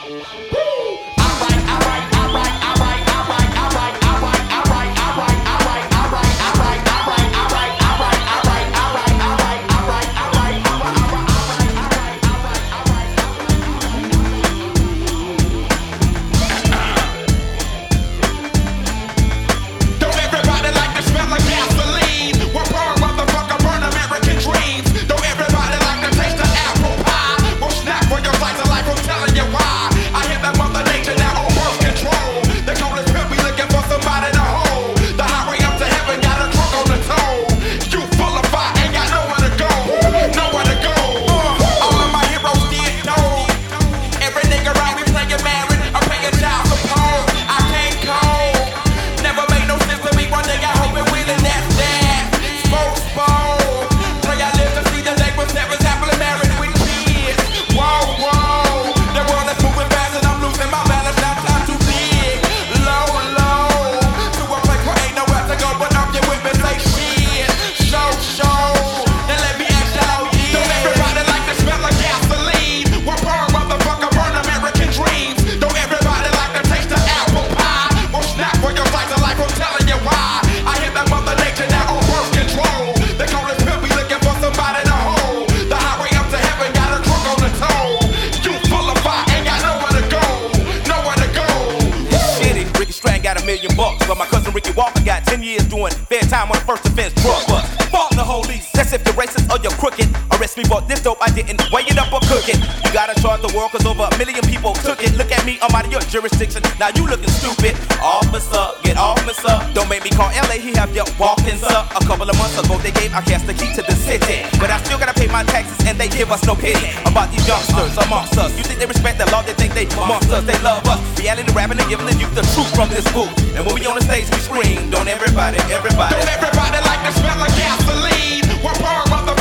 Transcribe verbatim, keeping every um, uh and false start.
Million bucks, but my cousin Ricky Walker got ten years doing fair time on the first offense drug bust. Fault the police, that's if you're racist or you're crooked. Arrest me, but this dope I didn't weigh it up or cook it. You gotta charge the world cause over a million people took it. Look at me, I'm out of your jurisdiction, now you looking stupid. Officer, get off me, sir. Don't make me call L A, he have you walking, sir. A couple of months ago they gave our cast the key to the city, but I still gotta pay my taxes and they give us no pity. About these youngsters amongst us, you think they respect the law, they think they monsters, they love us. Reality rapping and giving the youth the truth from this booth. And when we on the stage, we scream, don't everybody, everybody. Don't everybody like the smell of gasoline? One part of the